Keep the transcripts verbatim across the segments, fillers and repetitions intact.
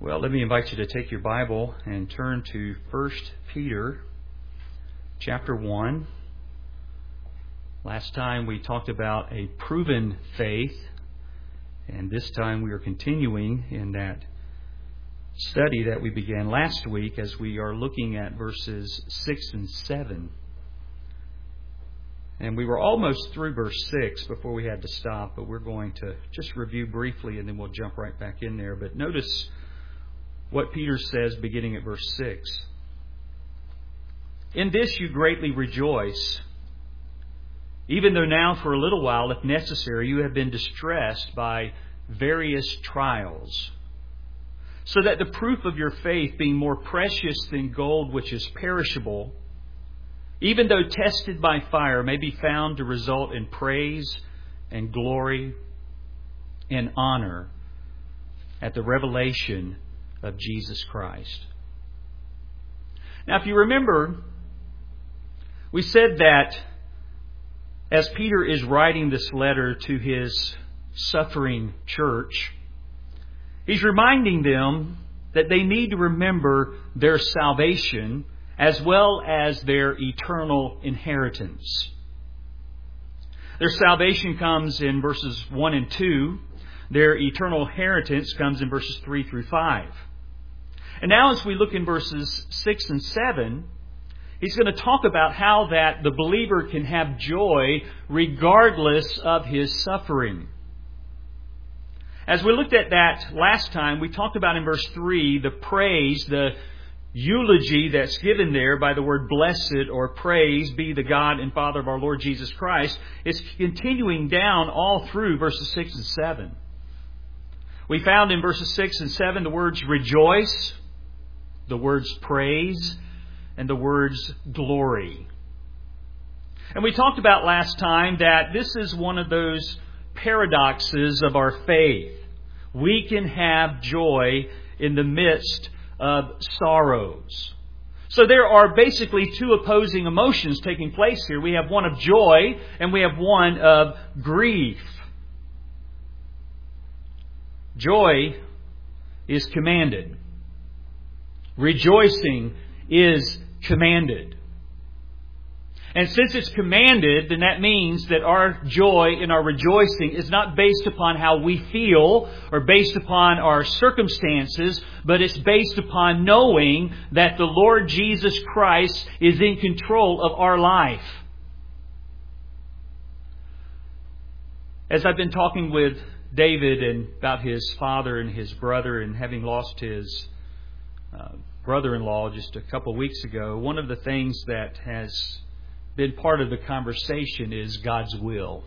Well, let me invite you to take your Bible and turn to First Peter chapter one. Last time we talked about a proven faith, and this time we are continuing in that study that we began last week as we are looking at verses six and seven. And we were almost through verse six before we had to stop, but we're going to just review briefly and then we'll jump right back in there. But notice what Peter says beginning at verse six. In this you greatly rejoice, even though now for a little while, if necessary, you have been distressed by various trials, so that the proof of your faith, being more precious than gold which is perishable, even though tested by fire, may be found to result in praise and glory and honor at the revelation of Jesus Christ. Now, if you remember, we said that as Peter is writing this letter to his suffering church, he's reminding them that they need to remember their salvation as well as their eternal inheritance. Their salvation comes in verses one and two. Their eternal inheritance comes in verses three through five. And now as we look in verses six and seven, he's going to talk about how that the believer can have joy regardless of his suffering. As we looked at that last time, we talked about in verse three the praise, the eulogy that's given there by the word blessed or praise be the God and Father of our Lord Jesus Christ. It's continuing down all through verses six and seven. We found in verses six and seven the words rejoice, the words praise, and the words glory. And we talked about last time that this is one of those paradoxes of our faith. We can have joy in the midst of sorrows. So there are basically two opposing emotions taking place here. We have one of joy and we have one of grief. Joy is commanded. Rejoicing is commanded. And since it's commanded, then that means that our joy and our rejoicing is not based upon how we feel or based upon our circumstances, but it's based upon knowing that the Lord Jesus Christ is in control of our life. As I've been talking with David and about his father and his brother and having lost his uh, brother-in-law just a couple of weeks ago, one of the things that has been part of the conversation is God's will.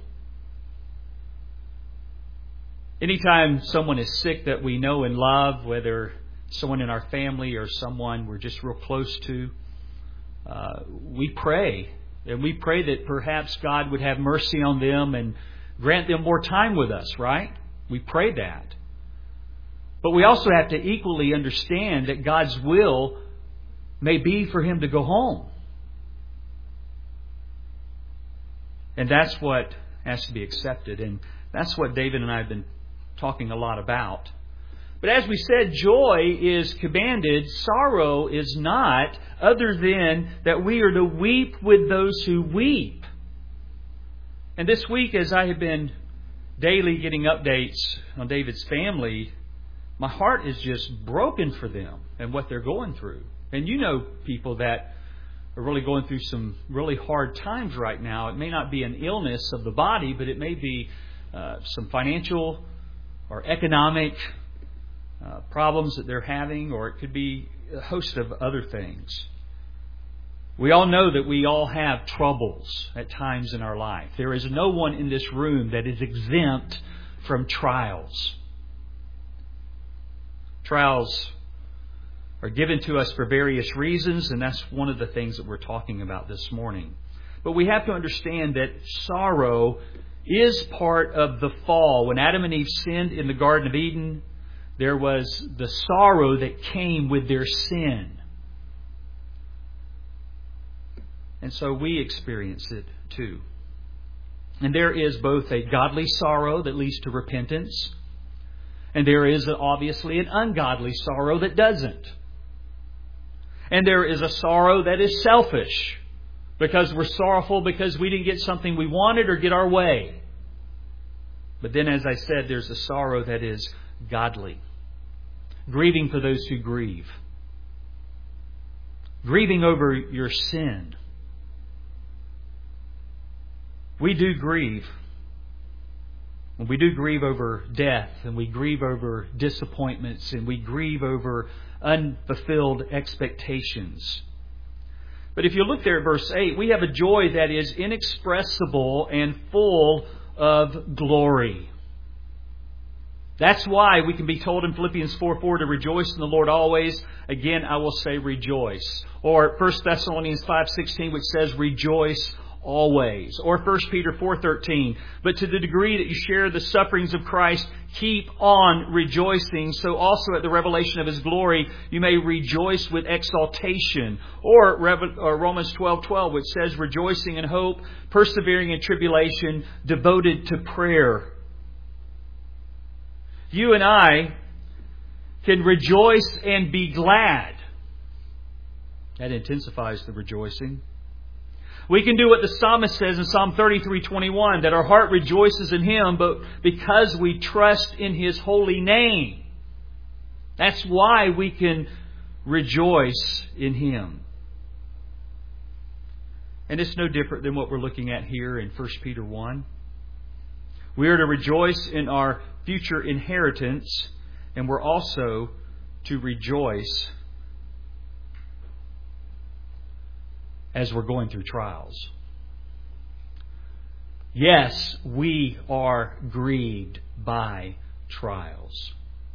Anytime someone is sick that we know and love, whether someone in our family or someone we're just real close to, uh, we pray. And we pray that perhaps God would have mercy on them and grant them more time with us, right? We pray that. But we also have to equally understand that God's will may be for him to go home. And that's what has to be accepted. And that's what David and I have been talking a lot about. But as we said, joy is commanded. Sorrow is not, other than that we are to weep with those who weep. And this week, as I have been daily getting updates on David's family, my heart is just broken for them and what they're going through. And you know people that are really going through some really hard times right now. It may not be an illness of the body, but it may be uh, some financial or economic uh, problems that they're having, or it could be a host of other things. We all know that we all have troubles at times in our life. There is no one in this room that is exempt from trials. Trials are given to us for various reasons, and that's one of the things that we're talking about this morning. But we have to understand that sorrow is part of the fall. When Adam and Eve sinned in the Garden of Eden, there was the sorrow that came with their sin. And so we experience it too. And there is both a godly sorrow that leads to repentance, And there is obviously an ungodly sorrow that doesn't. And there is a sorrow that is selfish, because we're sorrowful because we didn't get something we wanted or get our way. But then, as I said, there's a sorrow that is godly. Grieving for those who grieve. Grieving over your sin. We do grieve. We do grieve over death, and we grieve over disappointments, and we grieve over unfulfilled expectations. But if you look there at verse eight, we have a joy that is inexpressible and full of glory. That's why we can be told in Philippians four four to rejoice in the Lord always. Again, I will say rejoice. Or First Thessalonians five sixteen, which says rejoice always. Or First Peter four thirteen, but to the degree that you share the sufferings of Christ, keep on rejoicing, so also at the revelation of His glory you may rejoice with exaltation. Or Romans twelve twelve, which says rejoicing in hope, persevering in tribulation, devoted to prayer. You and I can rejoice and be glad. That intensifies the rejoicing. We can do what the psalmist says in Psalm thirty-three twenty-one, that our heart rejoices in Him, but because we trust in His holy name. That's why we can rejoice in Him. And it's no different than what we're looking at here in First Peter one. We are to rejoice in our future inheritance, and we're also to rejoice as we're going through trials. Yes, we are grieved by trials.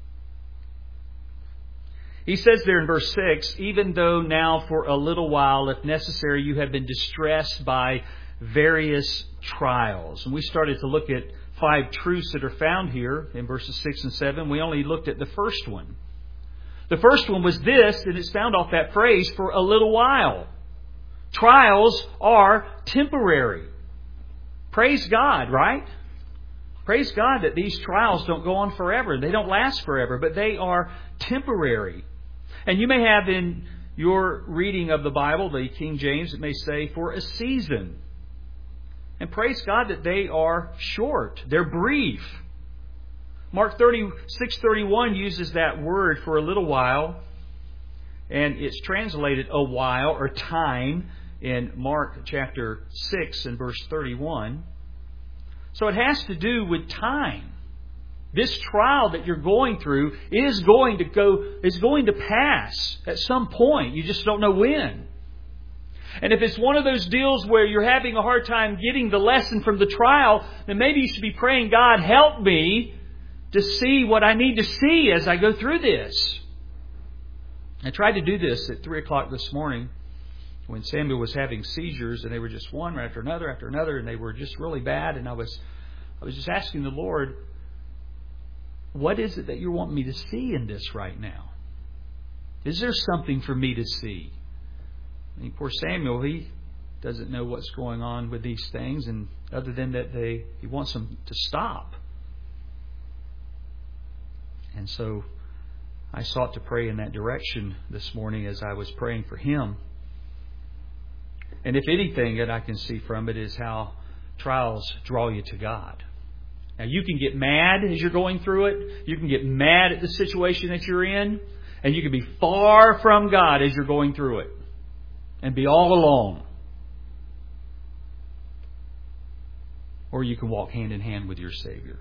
He says there in verse six, even though now for a little while, if necessary, you have been distressed by various trials. And we started to look at five truths that are found here in verses six and seven. We only looked at the first one. The first one was this, and it's found off that phrase, for a little while. Trials are temporary. Praise God, right? Praise God that these trials don't go on forever. They don't last forever, but they are temporary. And you may have in your reading of the Bible, the King James, it may say for a season. And praise God that they are short. They're brief. Mark thirty-six thirty-one uses that word for a little while. And it's translated a while or time in Mark chapter six and verse thirty-one. So it has to do with time. This trial that you're going through is going to go, is going to pass at some point. You just don't know when. And if it's one of those deals where you're having a hard time getting the lesson from the trial, then maybe you should be praying, God, help me to see what I need to see as I go through this. I tried to do this at three o'clock this morning when Samuel was having seizures, and they were just one after another after another, and they were just really bad. And I was, I was just asking the Lord, what is it that you want me to see in this right now? Is there something for me to see? I mean, poor Samuel, he doesn't know what's going on with these things, and other than that, they he wants them to stop. And so I sought to pray in that direction this morning as I was praying for him. And if anything that I can see from it is how trials draw you to God. Now, you can get mad as you're going through it. You can get mad at the situation that you're in. And you can be far from God as you're going through it. And be all alone. Or you can walk hand in hand with your Savior.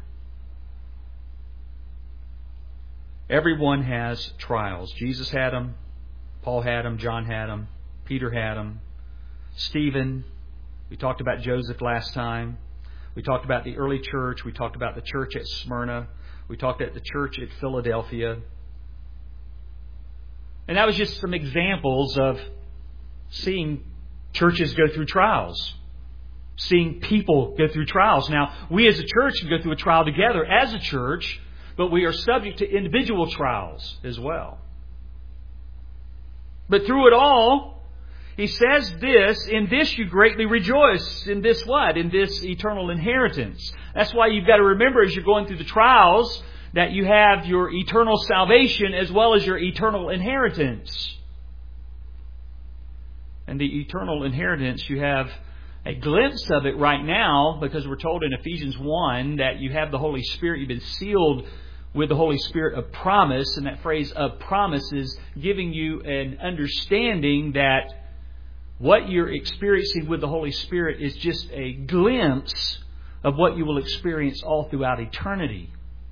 Everyone has trials. Jesus had them. Paul had them. John had them. Peter had them. Stephen. We talked about Joseph last time. We talked about the early church. We talked about the church at Smyrna. We talked about the church at Philadelphia. And that was just some examples of seeing churches go through trials. Seeing people go through trials. Now, we as a church can go through a trial together as a church, but we are subject to individual trials as well. But through it all, he says this, in this you greatly rejoice. In this what? In this eternal inheritance. That's why you've got to remember as you're going through the trials that you have your eternal salvation as well as your eternal inheritance. And the eternal inheritance, you have a glimpse of it right now, because we're told in Ephesians one that you have the Holy Spirit. You've been sealed with the Holy Spirit of promise. And that phrase of promise is giving you an understanding that what you're experiencing with the Holy Spirit is just a glimpse of what you will experience all throughout eternity.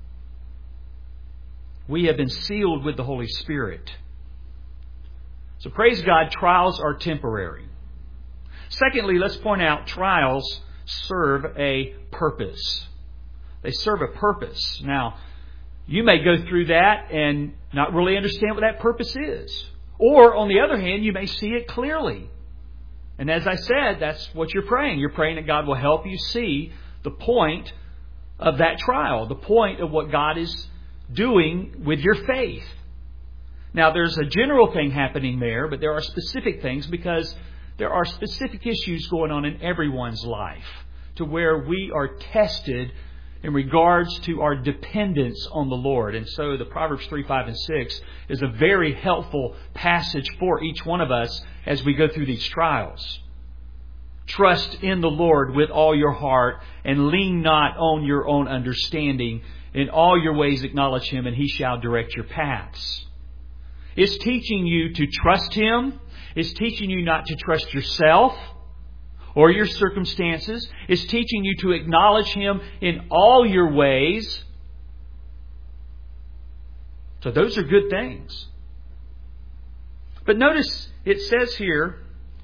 We have been sealed with the Holy Spirit. So praise God, trials are temporary. Secondly, let's point out trials serve a purpose. They serve a purpose. Now, you may go through that and not really understand what that purpose is. Or, on the other hand, you may see it clearly. And as I said, that's what you're praying. You're praying that God will help you see the point of that trial, the point of what God is doing with your faith. Now, there's a general thing happening there, but there are specific things, because there are specific issues going on in everyone's life to where we are tested in regards to our dependence on the Lord. And so the Proverbs three, five, and six is a very helpful passage for each one of us as we go through these trials. Trust in the Lord with all your heart and lean not on your own understanding. In all your ways acknowledge Him, and He shall direct your paths. It's teaching you to trust Him. It's teaching you not to trust yourself or your circumstances. It's teaching you to acknowledge Him in all your ways. So those are good things. But notice it says here,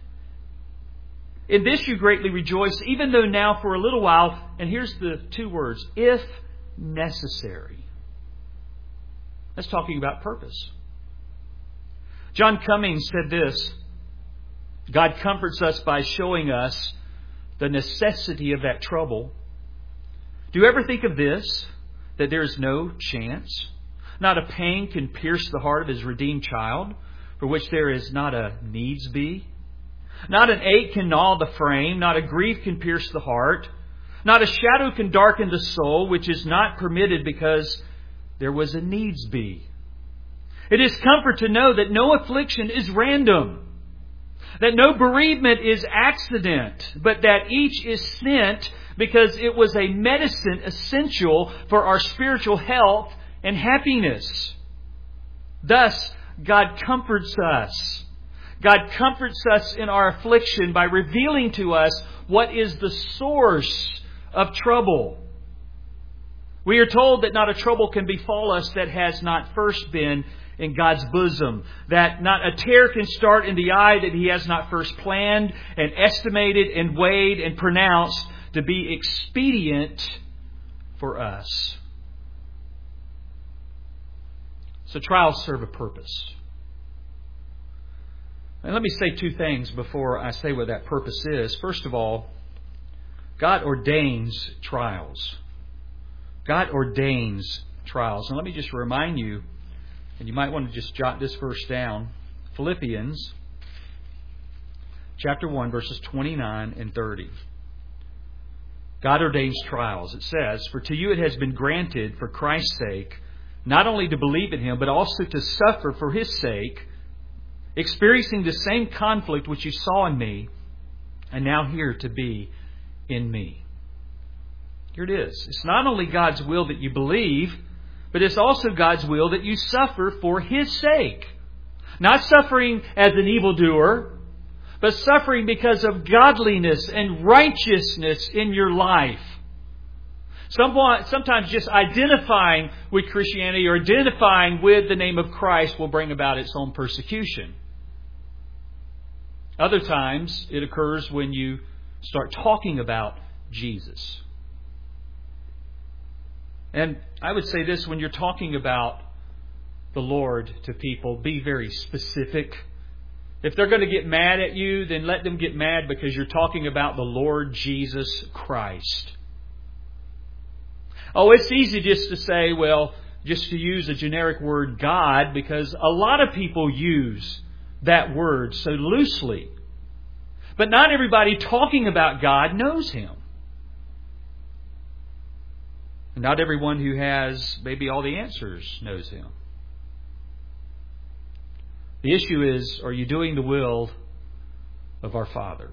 in this you greatly rejoice, even though now for a little while, and here's the two words, if necessary. That's talking about purpose. John Cummings said this: God comforts us by showing us the necessity of that trouble. Do you ever think of this? That there is no chance? Not a pain can pierce the heart of His redeemed child, for which there is not a needs be. Not an ache can gnaw the frame. Not a grief can pierce the heart. Not a shadow can darken the soul, which is not permitted because there was a needs be. It is comfort to know that no affliction is random, that no bereavement is accident, but that each is sent because it was a medicine essential for our spiritual health and happiness. Thus, God comforts us. God comforts us in our affliction by revealing to us what is the source of trouble. We are told that not a trouble can befall us that has not first been in God's bosom. That not a tear can start in the eye that He has not first planned and estimated and weighed and pronounced to be expedient for us. So trials serve a purpose. And let me say two things before I say what that purpose is. First of all, God ordains trials. God ordains trials. And let me just remind you, and you might want to just jot this verse down. Philippians chapter one, verses twenty-nine and thirty. God ordains trials. It says, "For to you it has been granted for Christ's sake, not only to believe in Him, but also to suffer for His sake, experiencing the same conflict which you saw in me, and now here to be in me." Here it is. It's not only God's will that you believe, but it's also God's will that you suffer for His sake. Not suffering as an evildoer, but suffering because of godliness and righteousness in your life. Sometimes just identifying with Christianity or identifying with the name of Christ will bring about its own persecution. Other times it occurs when you start talking about Jesus. And I would say this, when you're talking about the Lord to people, be very specific. If they're going to get mad at you, then let them get mad because you're talking about the Lord Jesus Christ. Oh, it's easy just to say, well, just to use a generic word, God, because a lot of people use that word so loosely. But not everybody talking about God knows Him. And not everyone who has maybe all the answers knows Him. The issue is, are you doing the will of our Father?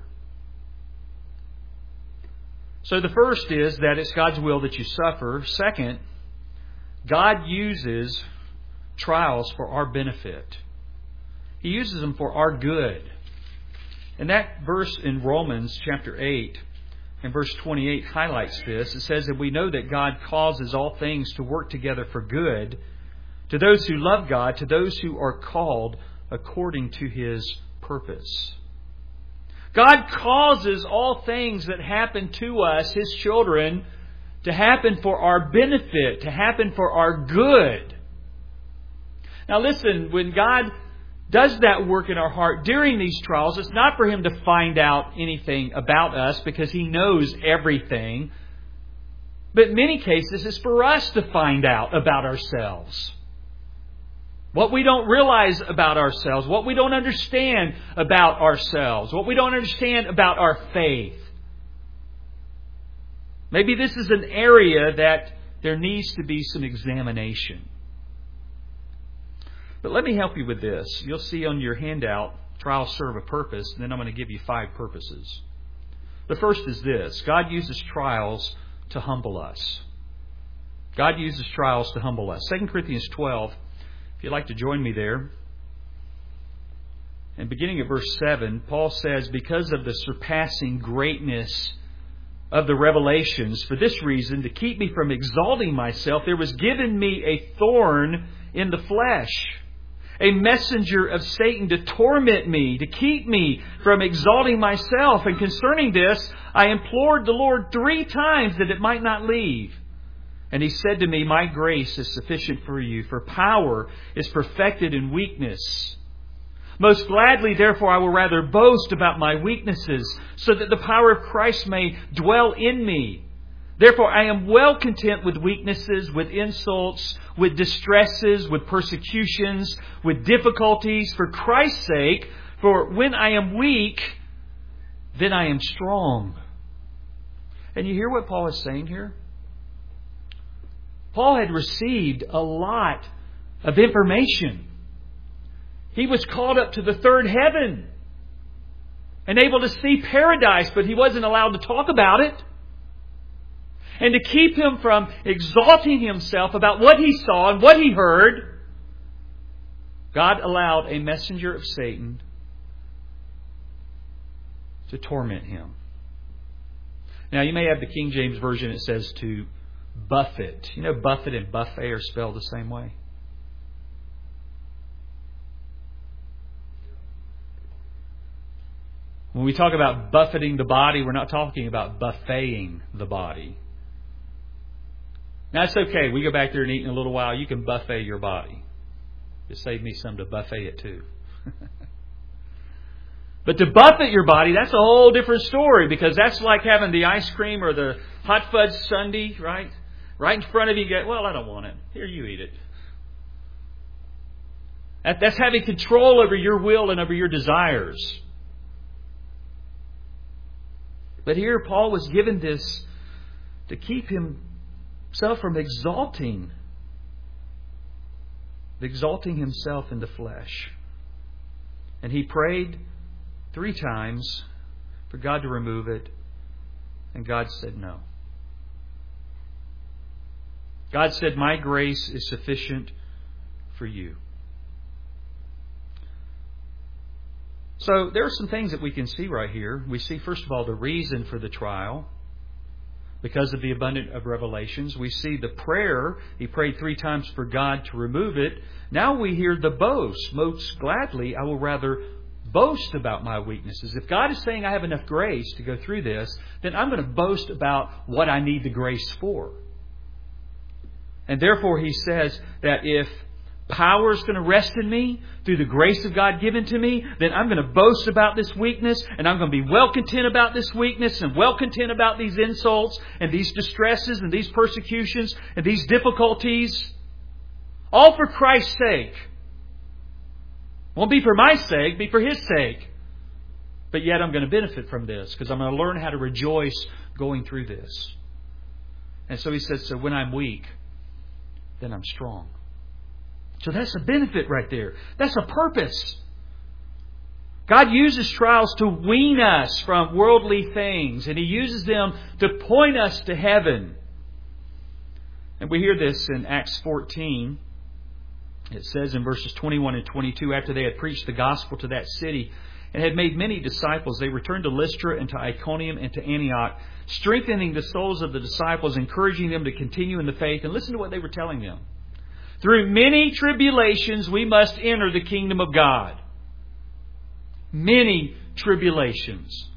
So the first is that it's God's will that you suffer. Second, God uses trials for our benefit. He uses them for our good. And that verse in Romans chapter eight and verse twenty-eight highlights this. It says that we know that God causes all things to work together for good to those who love God, to those who are called according to His purpose. God causes all things that happen to us, His children, to happen for our benefit, to happen for our good. Now listen, when God does that work in our heart during these trials, it's not for Him to find out anything about us because He knows everything. But in many cases, it's for us to find out about ourselves. What we don't realize about ourselves, what we don't understand about ourselves, what we don't understand about our faith. Maybe this is an area that there needs to be some examination. But let me help you with this. You'll see on your handout, trials serve a purpose, and then I'm going to give you five purposes. The first is this: God uses trials to humble us. God uses trials to humble us. Second Corinthians twelve, if you'd like to join me there. And beginning at verse seven, Paul says, because of the surpassing greatness of the revelations, for this reason, to keep me from exalting myself, there was given me a thorn in the flesh, a messenger of Satan to torment me, to keep me from exalting myself. And concerning this, I implored the Lord three times that it might not leave. And He said to me, my grace is sufficient for you, for power is perfected in weakness. Most gladly, therefore, I will rather boast about my weaknesses, so that the power of Christ may dwell in me. Therefore, I am well content with weaknesses, with insults, with distresses, with persecutions, with difficulties, for Christ's sake. For when I am weak, then I am strong. And you hear what Paul is saying here? Paul had received a lot of information. He was called up to the third heaven and able to see paradise, but he wasn't allowed to talk about it. And to keep him from exalting himself about what he saw and what he heard, God allowed a messenger of Satan to torment him. Now, you may have the King James Version. It says to buffet. You know, buffet and buffet are spelled the same way. When we talk about buffeting the body, we're not talking about buffeting the body. Now, it's okay. We go back there and eat in a little while. You can buffet your body. Just save me some to buffet it too. But to buffet your body, that's a whole different story, because that's like having the ice cream or the hot fudge sundae, right? Right in front of you. You go, well, I don't want it. Here, you eat it. That, that's having control over your will and over your desires. But here Paul was given this to keep himself from exalting, exalting himself in the flesh. And he prayed three times for God to remove it, and God said no. God said, my grace is sufficient for you. So there are some things that we can see right here. We see, first of all, the reason for the trial, because of the abundance of revelations. We see the prayer. He prayed three times for God to remove it. Now we hear the boast. Most gladly, I will rather boast about my weaknesses. If God is saying I have enough grace to go through this, then I'm going to boast about what I need the grace for. And therefore He says that if power is going to rest in me through the grace of God given to me, then I'm going to boast about this weakness, and I'm going to be well content about this weakness, and well content about these insults and these distresses and these persecutions and these difficulties, all for Christ's sake. Won't be for my sake, be for His sake. But yet I'm going to benefit from this, because I'm going to learn how to rejoice going through this. And so he says, so when I'm weak, then I'm strong. So that's a benefit right there. That's a purpose. God uses trials to wean us from worldly things, and He uses them to point us to heaven. And we hear this in Acts fourteen. It says in verses twenty-one and twenty-two, after they had preached the gospel to that city and had made many disciples, they returned to Lystra and to Iconium and to Antioch, strengthening the souls of the disciples, encouraging them to continue in the faith. And listen to what they were telling them. Through many tribulations we must enter the kingdom of God. Many tribulations.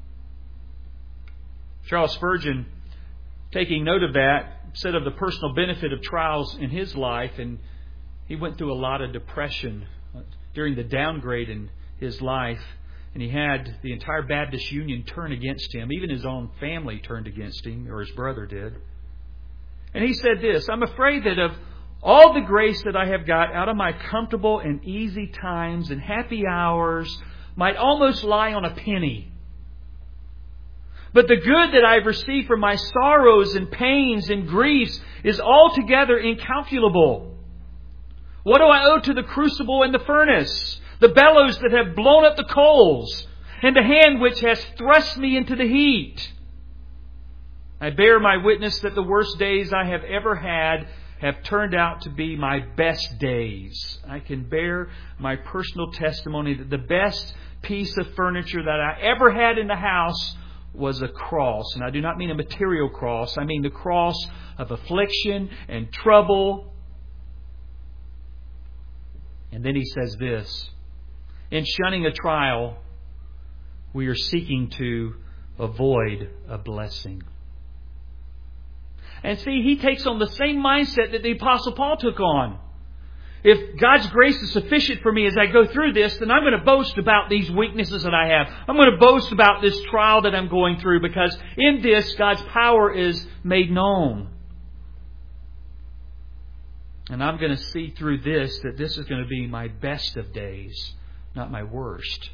Charles Spurgeon, taking note of that, said of the personal benefit of trials in his life, and he went through a lot of depression during the downgrade in his life, and he had the entire Baptist Union turn against him. Even his own family turned against him, or his brother did. And he said this, I'm afraid that of all the grace that I have got out of my comfortable and easy times and happy hours might almost lie on a penny. But the good that I've received from my sorrows and pains and griefs is altogether incalculable. What do I owe to the crucible and the furnace, the bellows that have blown up the coals, and the hand which has thrust me into the heat? I bear my witness that the worst days I have ever had have turned out to be my best days. I can bear my personal testimony that the best piece of furniture that I ever had in the house was a cross. And I do not mean a material cross. I mean the cross of affliction and trouble. And then he says this, in shunning a trial, we are seeking to avoid a blessing. And see, he takes on the same mindset that the Apostle Paul took on. If God's grace is sufficient for me as I go through this, then I'm going to boast about these weaknesses that I have. I'm going to boast about this trial that I'm going through, because in this, God's power is made known. And I'm going to see through this that this is going to be my best of days, not my worst.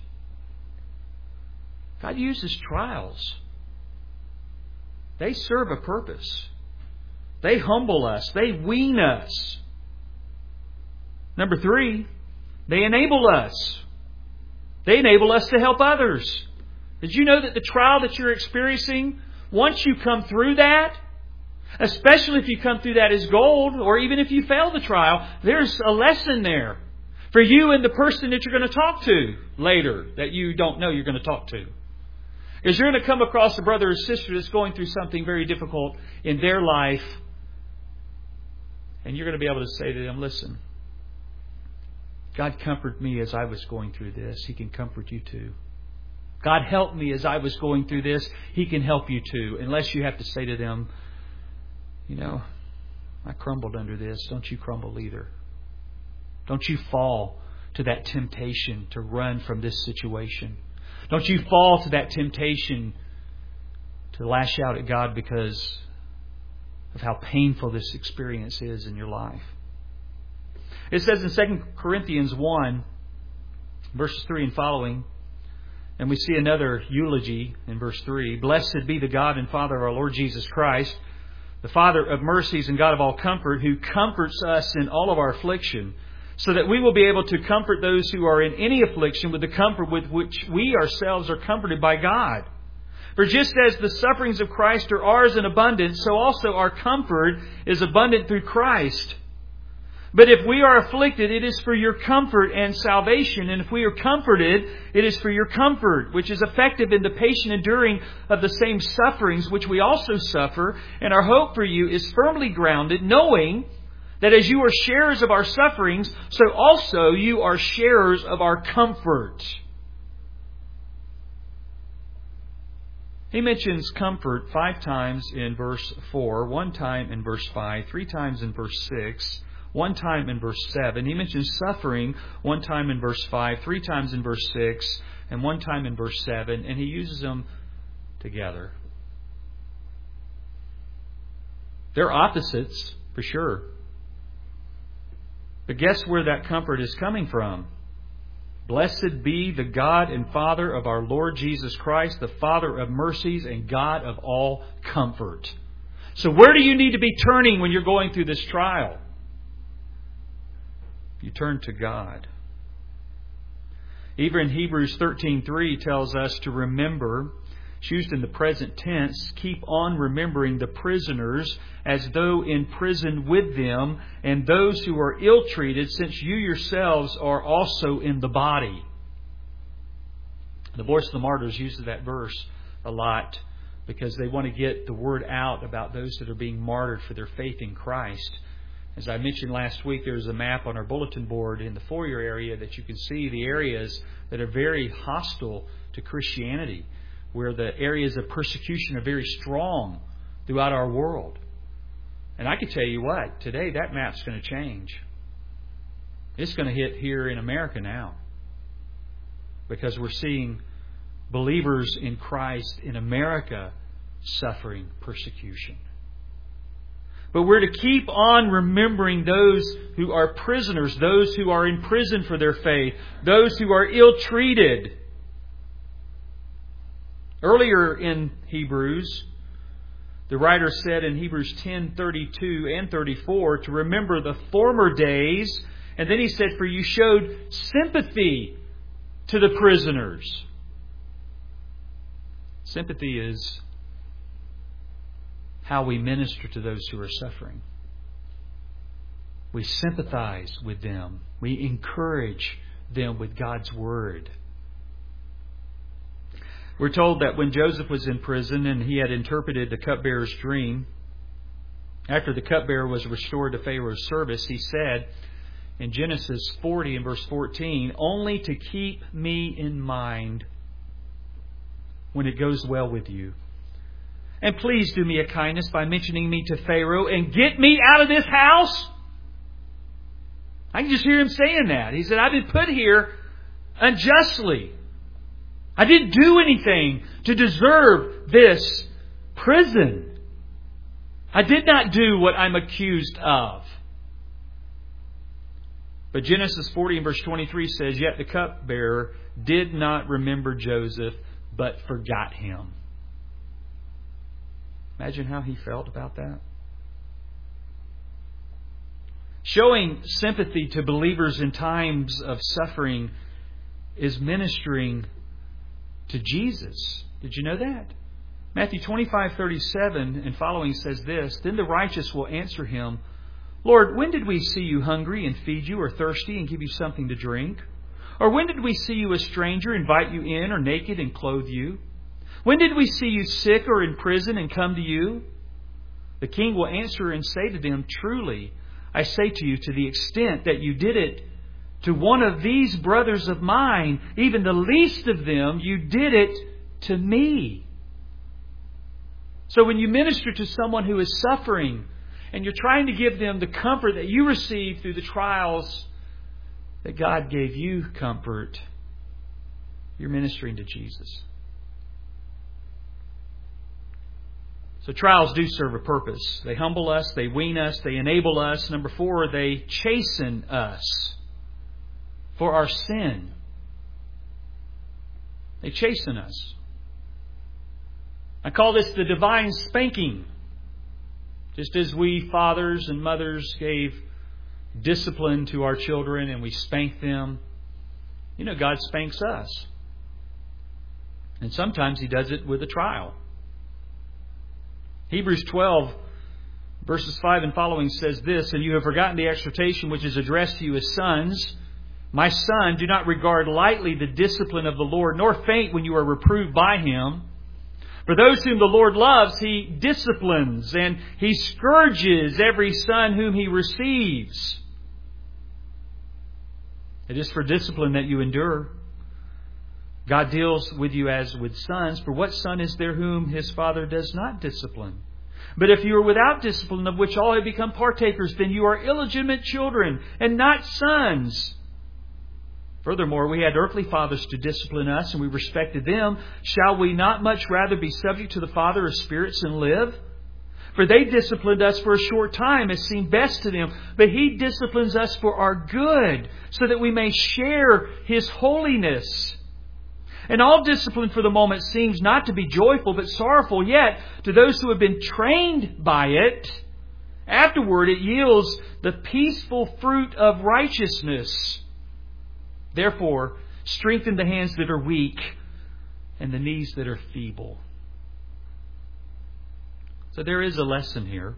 God uses trials. They serve a purpose. They humble us. They wean us. Number three, they enable us. They enable us to help others. Did you know that the trial that you're experiencing, once you come through that, especially if you come through that as gold, or even if you fail the trial, there's a lesson there for you and the person that you're going to talk to later that you don't know you're going to talk to. Because you're going to come across a brother or sister that's going through something very difficult in their life, and you're going to be able to say to them, listen, God comforted me as I was going through this. He can comfort you too. God helped me as I was going through this. He can help you too. Unless you have to say to them, you know, I crumbled under this. Don't you crumble either. Don't you fall to that temptation to run from this situation. Don't you fall to that temptation to lash out at God because of how painful this experience is in your life. It says in Second Corinthians one, verses three and following, and we see another eulogy in verse three. Blessed be the God and Father of our Lord Jesus Christ, the Father of mercies and God of all comfort, who comforts us in all of our affliction, so that we will be able to comfort those who are in any affliction with the comfort with which we ourselves are comforted by God. For just as the sufferings of Christ are ours in abundance, so also our comfort is abundant through Christ. But if we are afflicted, it is for your comfort and salvation. And if we are comforted, it is for your comfort, which is effective in the patient enduring of the same sufferings which we also suffer. And our hope for you is firmly grounded, knowing that as you are sharers of our sufferings, so also you are sharers of our comfort. He mentions comfort five times in verse four, one time in verse five, three times in verse six, one time in verse seven. He mentions suffering one time in verse five, three times in verse six, and one time in verse seven. And he uses them together. They're opposites, for sure. But guess where that comfort is coming from? Blessed be the God and Father of our Lord Jesus Christ, the Father of mercies and God of all comfort. So where do you need to be turning when you're going through this trial? You turn to God. Even Hebrews thirteen three tells us to remember, it's used in the present tense, keep on remembering the prisoners as though in prison with them, and those who are ill-treated, since you yourselves are also in the body. The Voice of the Martyrs uses that verse a lot because they want to get the word out about those that are being martyred for their faith in Christ. As I mentioned last week, there's a map on our bulletin board in the foyer area that you can see the areas that are very hostile to Christianity, where the areas of persecution are very strong throughout our world. And I can tell you what, today that map's going to change. It's going to hit here in America now, because we're seeing believers in Christ in America suffering persecution. But we're to keep on remembering those who are prisoners, those who are in prison for their faith, those who are ill-treated. Earlier in Hebrews, the writer said in Hebrews ten thirty-two and thirty-four to remember the former days. And then he said, for you showed sympathy to the prisoners. Sympathy is how we minister to those who are suffering. We sympathize with them. We encourage them with God's Word. We're told that when Joseph was in prison and he had interpreted the cupbearer's dream, after the cupbearer was restored to Pharaoh's service, he said in Genesis forty and verse fourteen, only to keep me in mind when it goes well with you. And please do me a kindness by mentioning me to Pharaoh and get me out of this house. I can just hear him saying that. He said, I've been put here unjustly. I didn't do anything to deserve this prison. I did not do what I'm accused of. But Genesis forty and verse twenty-three says, yet the cupbearer did not remember Joseph, but forgot him. Imagine how he felt about that. Showing sympathy to believers in times of suffering is ministering to Jesus. Did you know that? Matthew twenty-five thirty-seven and following says this, then the righteous will answer him, Lord, when did we see you hungry and feed you, or thirsty and give you something to drink? Or when did we see you a stranger, invite you in, or naked and clothe you? When did we see you sick or in prison and come to you? The king will answer and say to them, truly, I say to you, to the extent that you did it to one of these brothers of mine, even the least of them, you did it to me. So when you minister to someone who is suffering and you're trying to give them the comfort that you received through the trials that God gave you comfort, you're ministering to Jesus. So trials do serve a purpose. They humble us, they wean us, they enable us. Number four, they chasten us for our sin. They chasten us. I call this the divine spanking. Just as we fathers and mothers gave discipline to our children and we spanked them, you know, God spanks us. And sometimes He does it with a trial. Hebrews twelve, verses five and following says this, and you have forgotten the exhortation which is addressed to you as sons. My son, do not regard lightly the discipline of the Lord, nor faint when you are reproved by Him. For those whom the Lord loves, He disciplines, and He scourges every son whom He receives. It is for discipline that you endure. God deals with you as with sons. For what son is there whom his father does not discipline? But if you are without discipline, of which all have become partakers, then you are illegitimate children and not sons. Furthermore, we had earthly fathers to discipline us, and we respected them. Shall we not much rather be subject to the Father of spirits and live? For they disciplined us for a short time, as seemed best to them. But He disciplines us for our good, so that we may share His holiness. And all discipline for the moment seems not to be joyful but sorrowful. Yet, to those who have been trained by it, afterward it yields the peaceful fruit of righteousness. Therefore, strengthen the hands that are weak and the knees that are feeble. So there is a lesson here.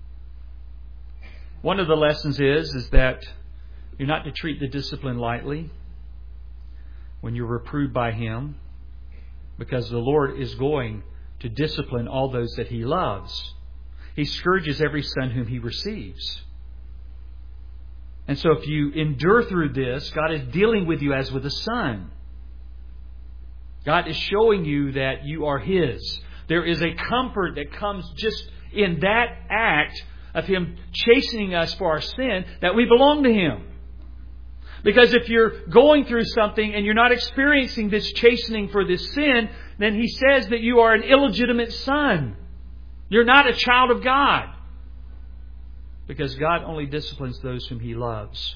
One of the lessons is, is that you're not to treat the discipline lightly when you're reproved by Him, because the Lord is going to discipline all those that He loves. He scourges every son whom He receives. And so if you endure through this, God is dealing with you as with a son. God is showing you that you are His. There is a comfort that comes just in that act of Him chastening us for our sin, that we belong to Him. Because if you're going through something and you're not experiencing this chastening for this sin, then He says that you are an illegitimate son. You're not a child of God. Because God only disciplines those whom He loves.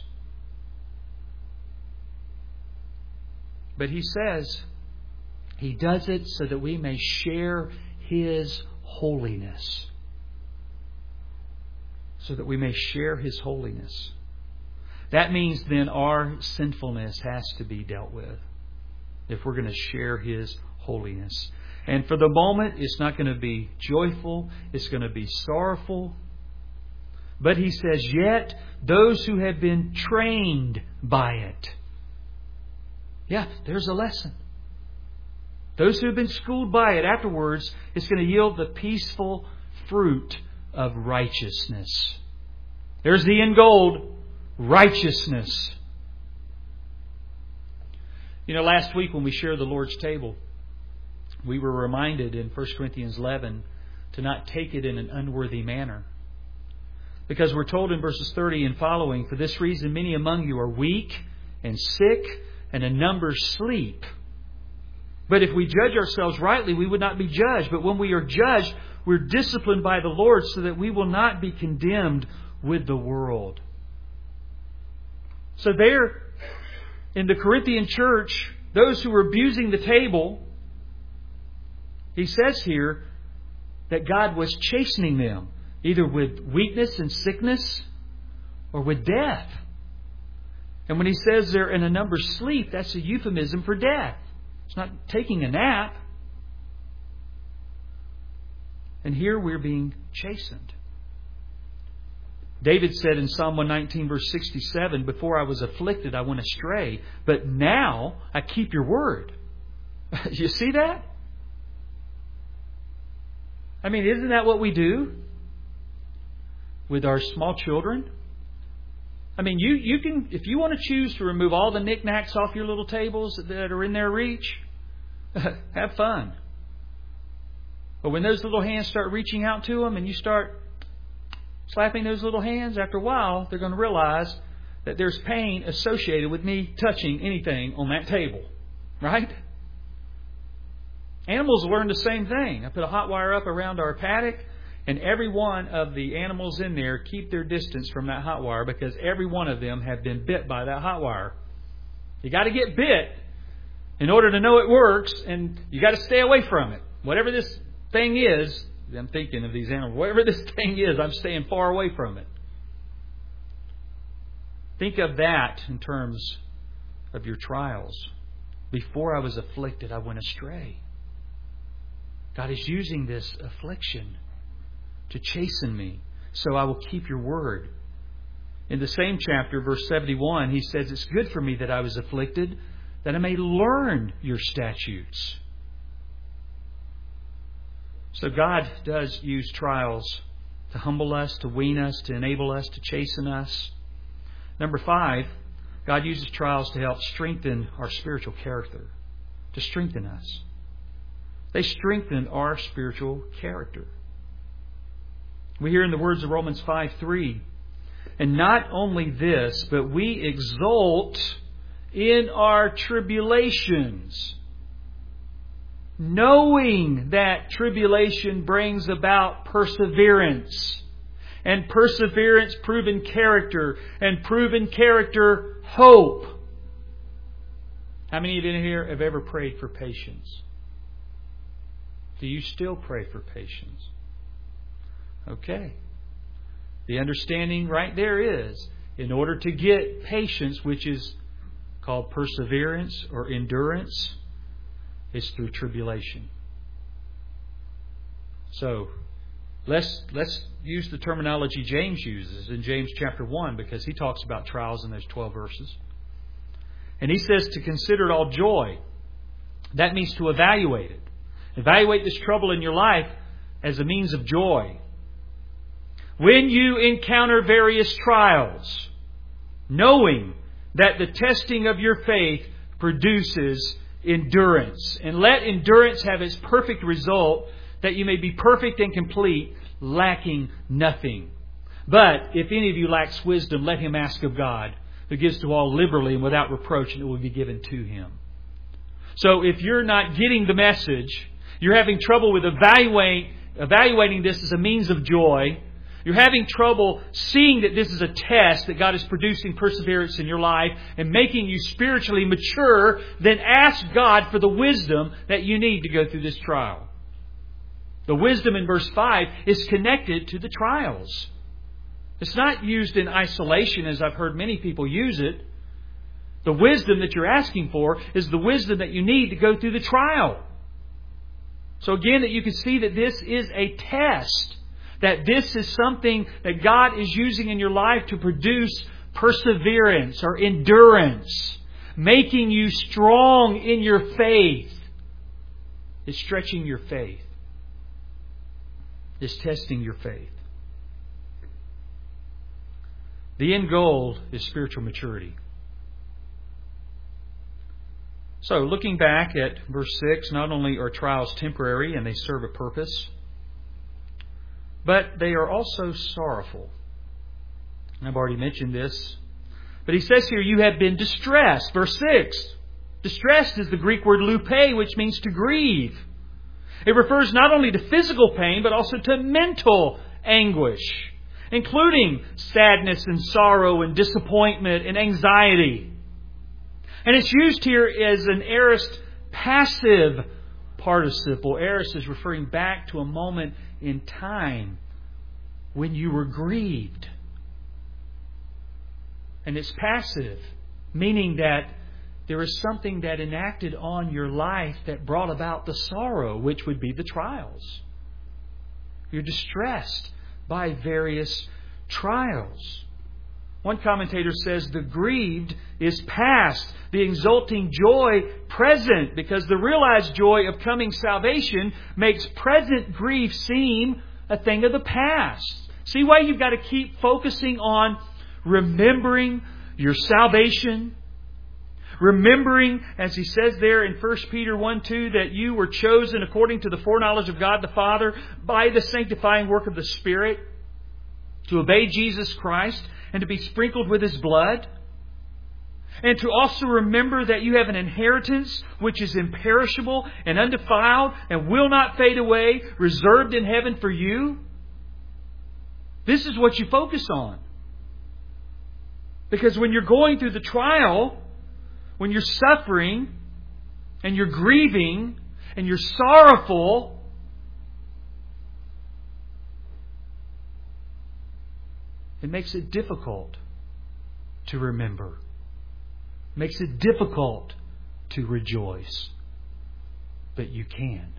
But He says He does it so that we may share His holiness. So that we may share His holiness. That means then our sinfulness has to be dealt with if we're going to share His holiness. And for the moment, it's not going to be joyful. It's going to be sorrowful. But He says, yet those who have been trained by it. Yeah, there's a lesson. Those who have been schooled by it, afterwards, it's going to yield the peaceful fruit of righteousness. There's the end goal, righteousness. You know, last week when we shared the Lord's table, we were reminded in First Corinthians eleven to not take it in an unworthy manner. Because we're told in verses thirty and following, for this reason many among you are weak and sick, and a number sleep. But if we judge ourselves rightly, we would not be judged. But when we are judged, we're disciplined by the Lord so that we will not be condemned with the world. So there, in the Corinthian church, those who were abusing the table, he says here that God was chastening them, either with weakness and sickness or with death. And when he says they're in a number sleep, that's a euphemism for death. It's not taking a nap. And here we're being chastened. David said in Psalm one nineteen, verse sixty-seven, before I was afflicted, I went astray, but now I keep your word. You see that? I mean, isn't that what we do with our small children? I mean, you, you can, if you want to choose to remove all the knickknacks off your little tables that are in their reach, have fun. But when those little hands start reaching out to them and you start slapping those little hands, after a while, they're going to realize that there's pain associated with me touching anything on that table. Right? Animals learn the same thing. I put a hot wire up around our paddock, and every one of the animals in there keep their distance from that hot wire because every one of them have been bit by that hot wire. You got to get bit in order to know it works, and you got to stay away from it. Whatever this thing is, I'm thinking of these animals, whatever this thing is, I'm staying far away from it. Think of that in terms of your trials. Before I was afflicted, I went astray. God is using this affliction to chasten me, so I will keep your word. In the same chapter, verse seventy-one, he says, it's good for me that I was afflicted, that I may learn your statutes. So God does use trials to humble us, to wean us, to enable us, to chasten us. Number five, God uses trials to help strengthen our spiritual character, to strengthen us. They strengthen our spiritual character. We hear in the words of Romans five three, and not only this, but we exult in our tribulations, knowing that tribulation brings about perseverance, and perseverance proven character, and proven character hope. How many of you in here have ever prayed for patience? Do you still pray for patience? Okay. The understanding right there is, in order to get patience, which is called perseverance or endurance, is through tribulation. So, let's let's use the terminology James uses in James chapter one, because he talks about trials in those twelve verses. And he says to consider it all joy. That means to evaluate it. Evaluate this trouble in your life as a means of joy. When you encounter various trials, knowing that the testing of your faith produces endurance. And let endurance have its perfect result, that you may be perfect and complete, lacking nothing. But if any of you lacks wisdom, let him ask of God, who gives to all liberally and without reproach, and it will be given to him. So if you're not getting the message, you're having trouble with evaluate, evaluating this as a means of joy, you're having trouble seeing that this is a test, that God is producing perseverance in your life and making you spiritually mature, then ask God for the wisdom that you need to go through this trial. The wisdom in verse five is connected to the trials. It's not used in isolation as I've heard many people use it. The wisdom that you're asking for is the wisdom that you need to go through the trial. So again, that you can see that this is a test. That this is something that God is using in your life to produce perseverance or endurance. Making you strong in your faith. It's stretching your faith. It's testing your faith. The end goal is spiritual maturity. So, looking back at verse six, not only are trials temporary and they serve a purpose, but they are also sorrowful. And I've already mentioned this. But he says here, you have been distressed. Verse six. Distressed is the Greek word lupe, which means to grieve. It refers not only to physical pain, but also to mental anguish, including sadness and sorrow and disappointment and anxiety. And it's used here as an aorist passive participle. Aorist is referring back to a moment in time when you were grieved. And it's passive, meaning that there is something that enacted on your life that brought about the sorrow, which would be the trials. You're distressed by various trials. One commentator says the grieved is past, the exulting joy present, because the realized joy of coming salvation makes present grief seem a thing of the past. See why you've got to keep focusing on remembering your salvation. Remembering, as he says there in First Peter one two, that you were chosen according to the foreknowledge of God the Father by the sanctifying work of the Spirit to obey Jesus Christ and to be sprinkled with His blood. And to also remember that you have an inheritance which is imperishable and undefiled and will not fade away, reserved in heaven for you. This is what you focus on. Because when you're going through the trial, when you're suffering and you're grieving and you're sorrowful, it makes it difficult to remember. It makes it difficult to rejoice. But you can.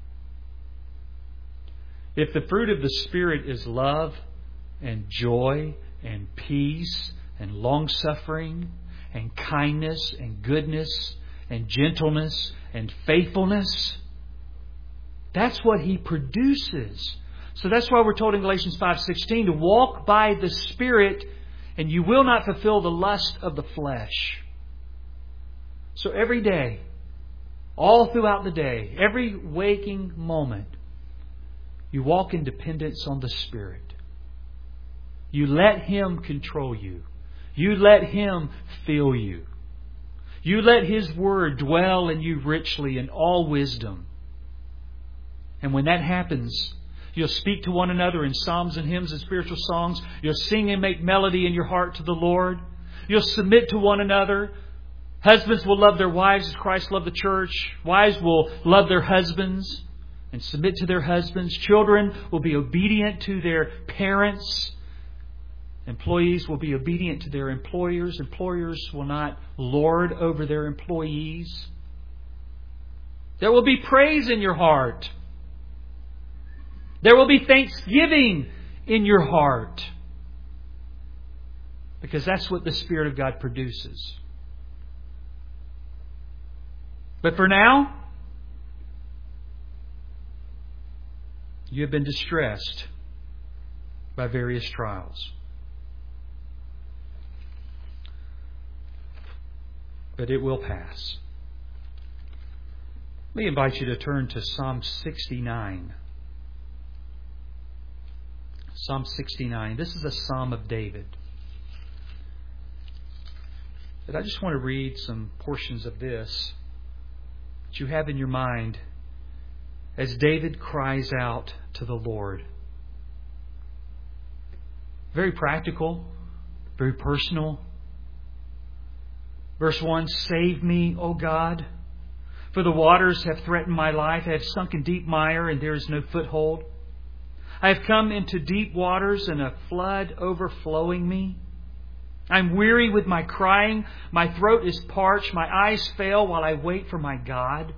If the fruit of the Spirit is love and joy and peace and long-suffering and kindness and goodness and gentleness and faithfulness, that's what He produces. So that's why we're told in Galatians five sixteen to walk by the Spirit and you will not fulfill the lust of the flesh. So every day, all throughout the day, every waking moment, you walk in dependence on the Spirit. You let Him control you. You let Him fill you. You let His Word dwell in you richly in all wisdom. And when that happens, you'll speak to one another in psalms and hymns and spiritual songs. You'll sing and make melody in your heart to the Lord. You'll submit to one another Husbands will love their wives as Christ loved the church. Wives will love their husbands and submit to their husbands. Children will be obedient to their parents. Employees will be obedient to their employers. Employers will not lord over their employees. There will be praise in your heart. There will be thanksgiving in your heart. Because that's what the Spirit of God produces. But for now, you have been distressed by various trials. But it will pass. Let me invite you to turn to Psalm sixty-nine. Psalm sixty-nine. This is a Psalm of David. But I just want to read some portions of this that you have in your mind as David cries out to the Lord. Very practical, very personal. Verse one, save me, O God, for the waters have threatened my life. I have sunk in deep mire, and there is no foothold. I have come into deep waters, and a flood overflowing me. I'm weary with my crying. My throat is parched. My eyes fail while I wait for my God.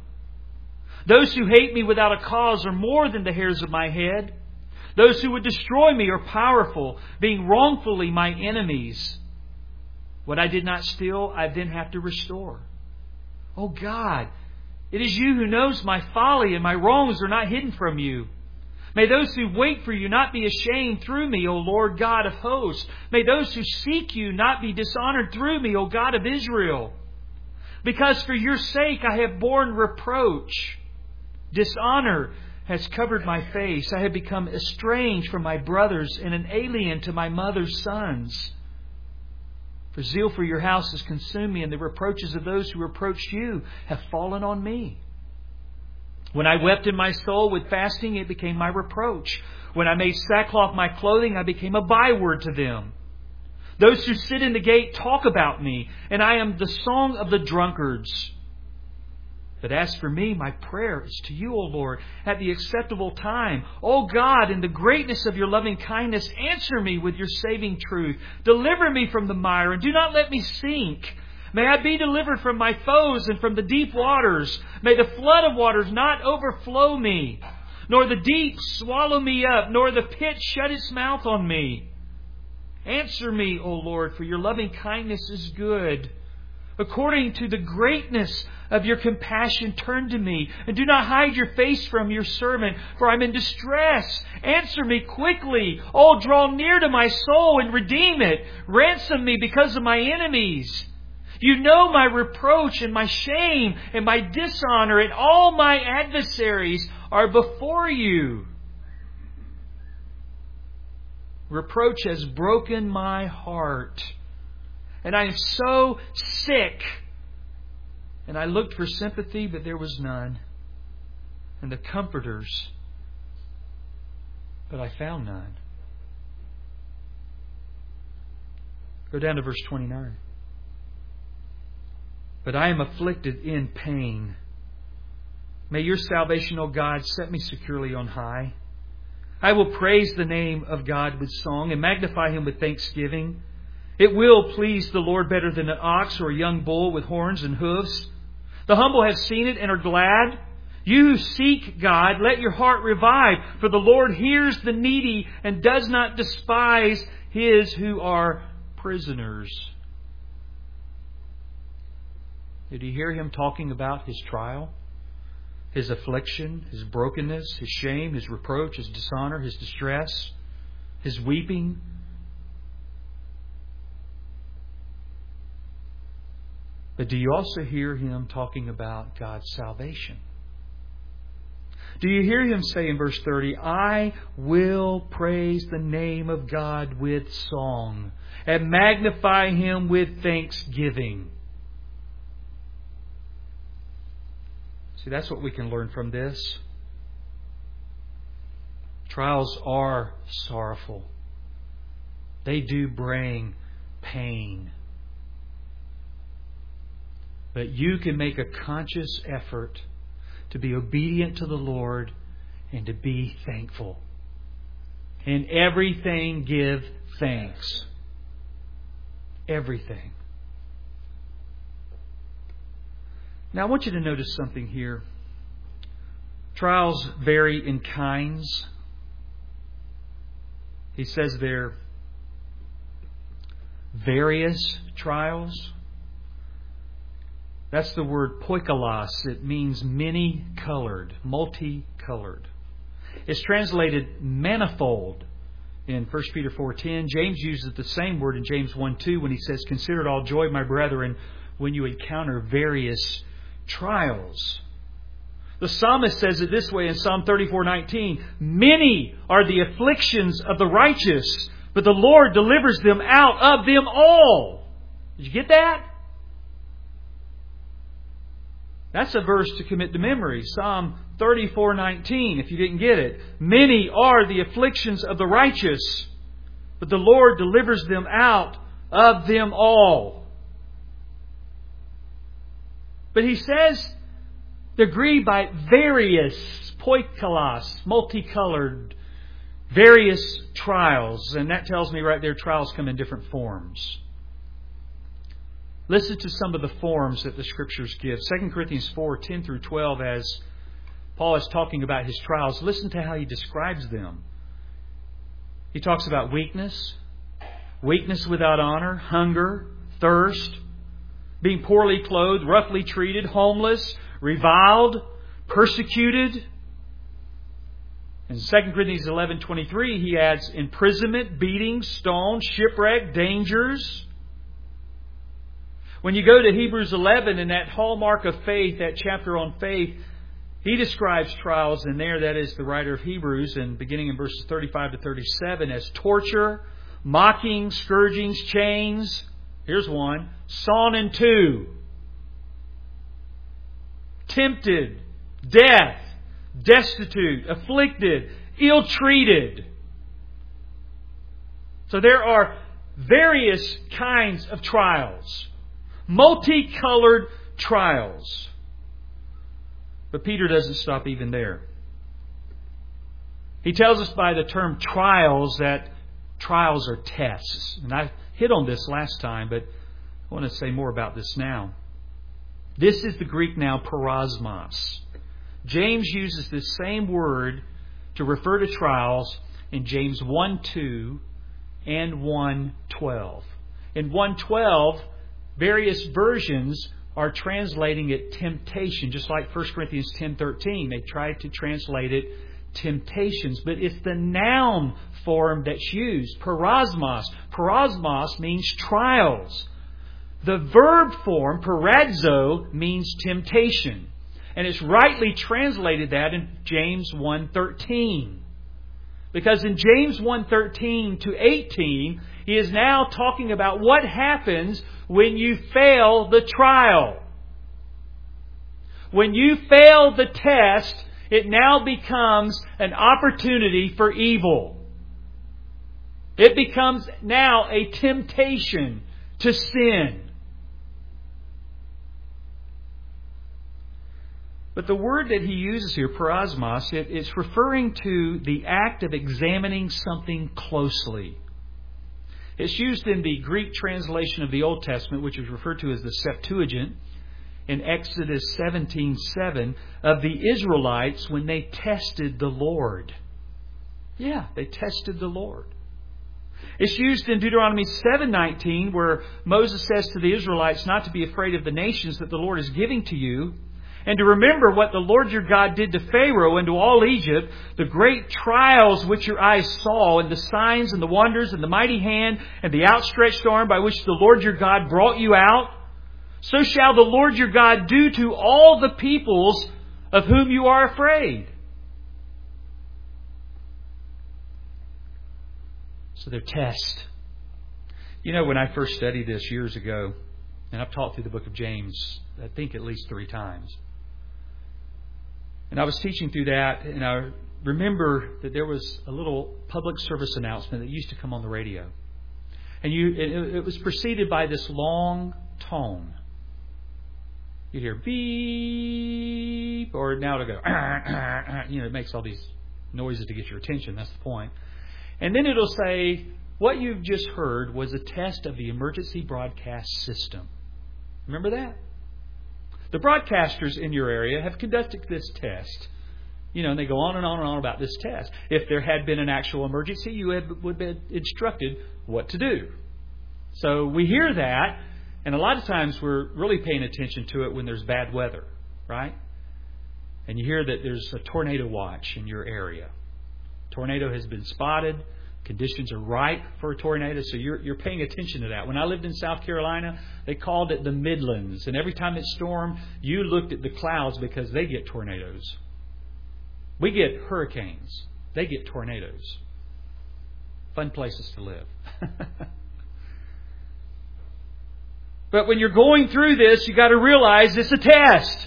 Those who hate me without a cause are more than the hairs of my head. Those who would destroy me are powerful, being wrongfully my enemies. What I did not steal, I then have to restore. Oh God, it is you who knows my folly, and my wrongs are not hidden from you. May those who wait for you not be ashamed through me, O Lord God of hosts. May those who seek you not be dishonored through me, O God of Israel. Because for your sake I have borne reproach. Dishonor has covered my face. I have become estranged from my brothers and an alien to my mother's sons. For zeal for your house has consumed me, and the reproaches of those who reproached you have fallen on me. When I wept in my soul with fasting, it became my reproach. When I made sackcloth my clothing, I became a byword to them. Those who sit in the gate talk about me, and I am the song of the drunkards. But as for me, my prayer is to you, O Lord, at the acceptable time. O God, in the greatness of your loving kindness, answer me with your saving truth. Deliver me from the mire, and do not let me sink. May I be delivered from my foes and from the deep waters. May the flood of waters not overflow me, nor the deep swallow me up, nor the pit shut its mouth on me. Answer me, O Lord, for your loving kindness is good. According to the greatness of your compassion, turn to me, and do not hide your face from your servant, for I'm in distress. Answer me quickly. Oh, draw near to my soul and redeem it. Ransom me because of my enemies. You know my reproach and my shame and my dishonor, and all my adversaries are before you. Reproach has broken my heart, and I am so sick. And I looked for sympathy, but there was none, and the comforters, but I found none. Go down to verse twenty-nine. But I am afflicted in pain. May your salvation, O God, set me securely on high. I will praise the name of God with song and magnify Him with thanksgiving. It will please the Lord better than an ox or a young bull with horns and hoofs. The humble have seen it and are glad. You who seek God, let your heart revive, for the Lord hears the needy and does not despise his who are prisoners. Did you hear him talking about his trial, his affliction, his brokenness, his shame, his reproach, his dishonor, his distress, his weeping? But do you also hear him talking about God's salvation? Do you hear him say in verse thirty, I will praise the name of God with song and magnify Him with thanksgiving? See, that's what we can learn from this. Trials are sorrowful. They do bring pain. But you can make a conscious effort to be obedient to the Lord and to be thankful. In everything give thanks. Everything. Now I want you to notice something here. Trials vary in kinds. He says there, various trials. That's the word poikilos. It means many-colored, multicolored. It's translated manifold in First Peter four ten. James uses the same word in James one two when he says, "Consider it all joy, my brethren, when you encounter various trials." The psalmist says it this way in Psalm thirty-four nineteen, "Many are the afflictions of the righteous, but the Lord delivers them out of them all." Did you get that? That's a verse to commit to memory. Psalm thirty-four nineteen, if you didn't get it. "Many are the afflictions of the righteous, but the Lord delivers them out of them all." But he says they're grieved by various, poikilos, multicolored, various trials. And that tells me right there, trials come in different forms. Listen to some of the forms that the Scriptures give. Second Corinthians four ten through twelve, as Paul is talking about his trials, listen to how he describes them. He talks about weakness, weakness without honor, hunger, thirst, being poorly clothed, roughly treated, homeless, reviled, persecuted. In Second Corinthians eleven twenty-three, he adds imprisonment, beatings, stones, shipwreck, dangers. When you go to Hebrews eleven and that hallmark of faith, that chapter on faith, he describes trials in there, that is the writer of Hebrews, and beginning in verses thirty-five to thirty-seven, as torture, mocking, scourgings, chains. Here's one. Sawn in two. Tempted, death, destitute, afflicted, ill-treated. So there are various kinds of trials. Multicolored trials. But Peter doesn't stop even there. He tells us by the term trials that trials are tests. And I hit on this last time, but I want to say more about this now. This is the Greek now parosmos. James uses this same word to refer to trials in James one two and one twelve. In one twelve, various versions are translating it temptation, just like First Corinthians ten thirteen. They tried to translate it temptations, but it's the noun form that's used, parosmos. Parosmos means trials. The verb form, paradzo, means temptation. And it's rightly translated that in James one thirteen. Because in James one thirteen to eighteen, he is now talking about what happens when you fail the trial. When you fail the test, it now becomes an opportunity for evil. It becomes now a temptation to sin. But the word that he uses here, parosmos, it, it's referring to the act of examining something closely. It's used in the Greek translation of the Old Testament, which is referred to as the Septuagint, in Exodus seventeen seven, of the Israelites when they tested the Lord. Yeah, they tested the Lord. It's used in Deuteronomy seven nineteen, where Moses says to the Israelites not to be afraid of the nations that the Lord is giving to you, and to remember what the Lord your God did to Pharaoh and to all Egypt, the great trials which your eyes saw, and the signs and the wonders and the mighty hand and the outstretched arm by which the Lord your God brought you out. So shall the Lord your God do to all the peoples of whom you are afraid. So their test. You know, when I first studied this years ago, and I've taught through the book of James, I think at least three times. And I was teaching through that, and I remember that there was a little public service announcement that used to come on the radio. And you, it, it was preceded by this long tone. you'd hear beep, or now it'll go, you know, it makes all these noises to get your attention. That's the point. And then it'll say, what you've just heard was a test of the emergency broadcast system. Remember that? The broadcasters in your area have conducted this test. You know, and they go on and on and on about this test. If there had been an actual emergency, you had, would have been instructed what to do. So we hear that, and a lot of times we're really paying attention to it when there's bad weather, right? And you hear that there's a tornado watch in your area. Tornado has been spotted. Conditions are ripe for a tornado, so you're, you're paying attention to that. When I lived in South Carolina, they called it the Midlands. And every time it stormed, you looked at the clouds because they get tornadoes. We get hurricanes. They get tornadoes. Fun places to live. But when you're going through this, you've got to realize it's a test.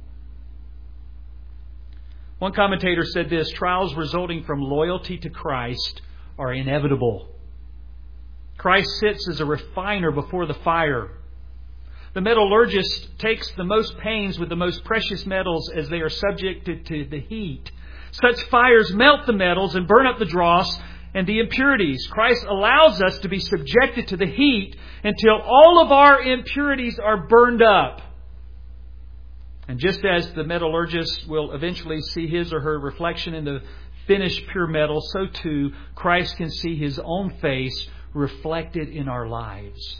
One commentator said this: trials resulting from loyalty to Christ are inevitable. Christ sits as a refiner before the fire. The metallurgist takes the most pains with the most precious metals as they are subjected to the heat. Such fires melt the metals and burn up the dross and the impurities. Christ allows us to be subjected to the heat until all of our impurities are burned up. And just as the metallurgist will eventually see his or her reflection in the finished pure metal, so too Christ can see His own face reflected in our lives.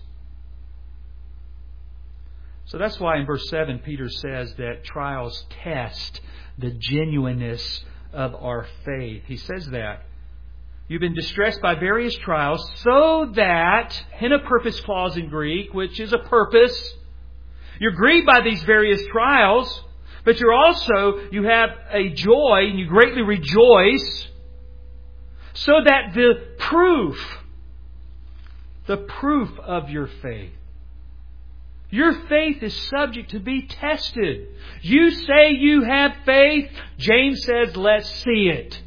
So that's why in verse seven Peter says that trials test the genuineness of our faith. He says that. You've been distressed by various trials so that, in a purpose clause in Greek, which is a purpose, you're grieved by these various trials, but you're also, you have a joy and you greatly rejoice, so that the proof, the proof of your faith, your faith is subject to be tested. You say you have faith. James says, let's see it.